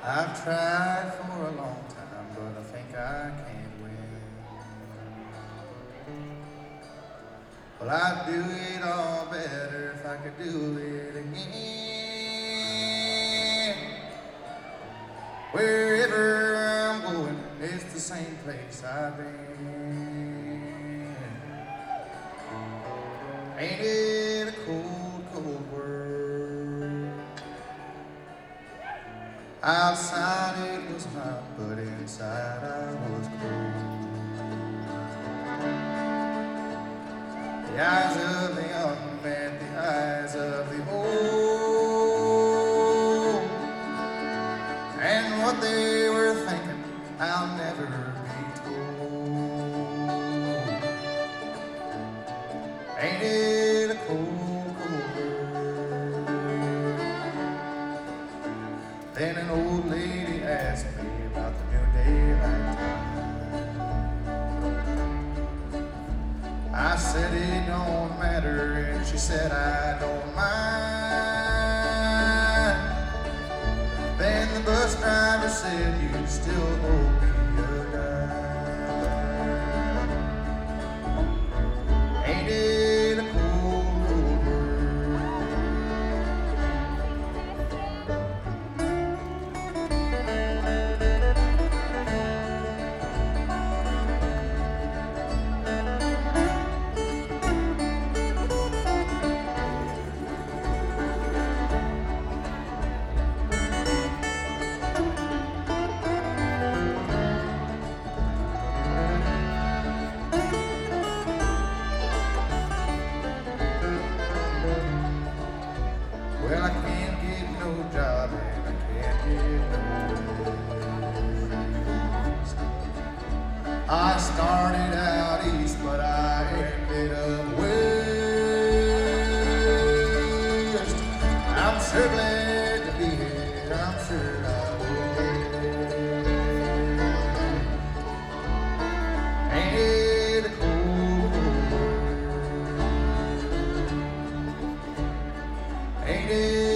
I've tried for a long time, but I think I can't win. Well, I'd do it all better if I could do it again. Wherever I'm going, it's the same place I've been. Ain't it a cold, cold world? Outside it was hot, but inside I was cold. The eyes of the young met the eyes of the old, and what they were thinking I'll never be told. Ain't it a cold, cold world? Then an old lady asked me about the new daylight time. I said it don't matter, and she said I don't mind. Then the bus driver said you still owe me a dime. Ain't it a cold, cold world? Well, I can't get no job and I can't get no rest. I started out east, but I ended up west. I'm sure glad to be here, I'm sure I will get. Ain't it a cold, cold world? Ain't it